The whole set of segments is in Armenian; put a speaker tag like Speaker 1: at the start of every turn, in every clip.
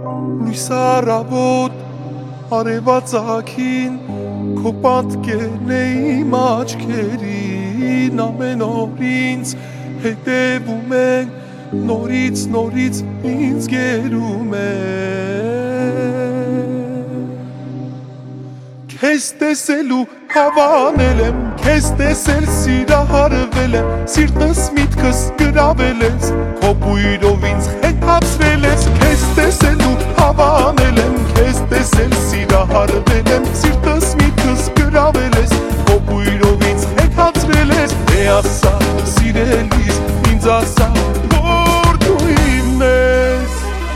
Speaker 1: լույս առավոտ արևածագին քո պատկերն է իմ աչքերին ամեն օր ինձ հետևում են նորից ինձ գերում է քեզ տեսելու հավանել եմ քեզ տեսել սիրահարվել եմ սիրտս միտքս գրավել ես քո բույրով ինձ հետացրել ես քեզ տեսելու հավանել եմ քեզ տեսել սիրահարվել եմ սիրտս միտքս գրավել ես քո բույրով ինձ հետացրել ես ասա սիրելիս ինձ ասա որ դու իմն ես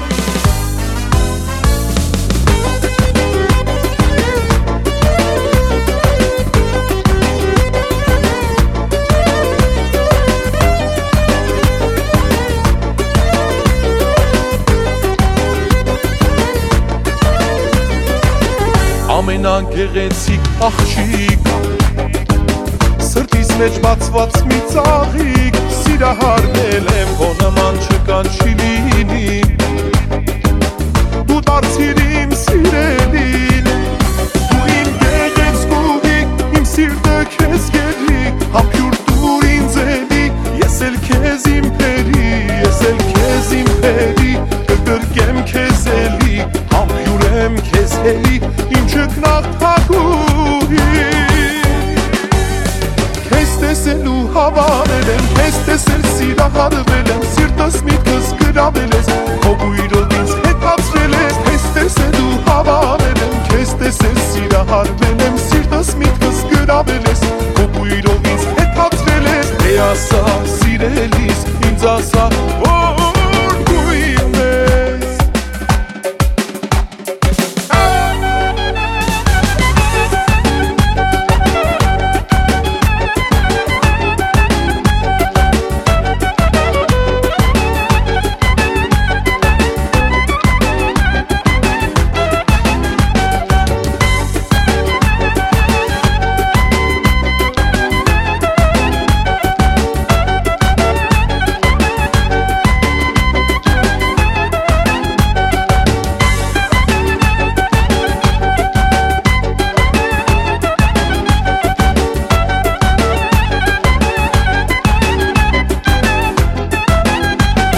Speaker 1: ամենագեղեցիկ աղջիկ սրտիս մեջ բացված մի ծաղիկ սիրահարվել եմ քո նման չկան չի լինի դու դարձիր իմ սիրելին դու իմ գեղեցկուհի իմ սիրտը քեզ գերի համբյուր դուր ինձ էլի ես էլ քեզ իմ փերի ես էլ քեզ իմ փերի կգրկեմ քեզ էլի համբյուր եմ քեզ էլի իմ չկնաղ թագուհի քեզ տեսելու հավանել եմ քեզ տեսել սիրահարվել եմ սիրտս միտքս գրավել ես քո բույրով ինձ հետացրել ես քեզ տեսելու հավանել եմ քեզ տեսել սիրահարվել եմ սիրտս միտքս գրավել ես քո բույրով ինձ հետացրել ես ասա սիրելիս ինձ ասա որ դու իմն ես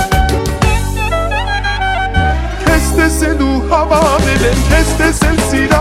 Speaker 1: հավանել եմ քեզ տեսել սիրահարվել